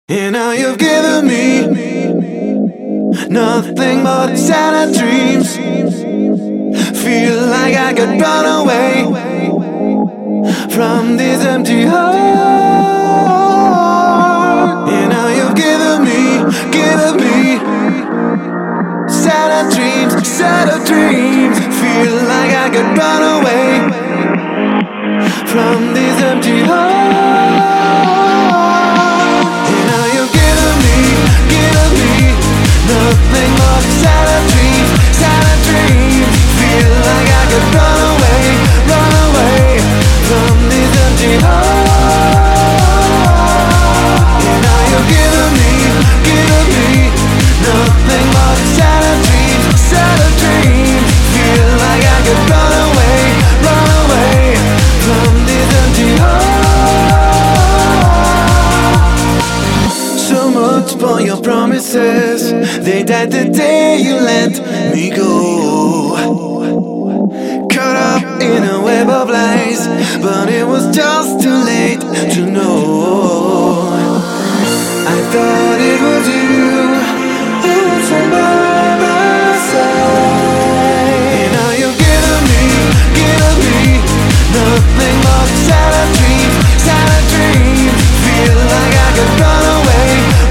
And now you've given me nothing but sad dreams. Feel like I could run away from this empty heart. And now you've given me sad dreams. Feel like I could run away from this empty heart. Nothing but sad dreams. Feel like I could run away from this empty heart. And now you're giving me nothing but sad dreams. Feel like I could run away from this empty heart. So much for your promises. They died the day you let me go. Caught up in a web of lies, but it was just too late to know. I thought it was you who was by my side. And now you're giving me nothing but sad dreams. Feel like I could run away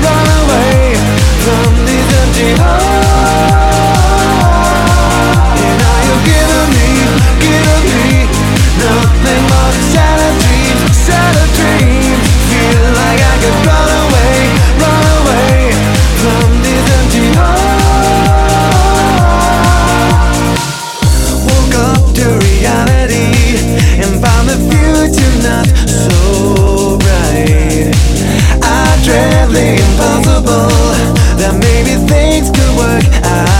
from this empty heart. And now you're giving me nothing but sad dreams. Feel like I could run away from this empty heart. Woke up to reality and found the future not so bright. I dread the impossible, that maybe things could work out.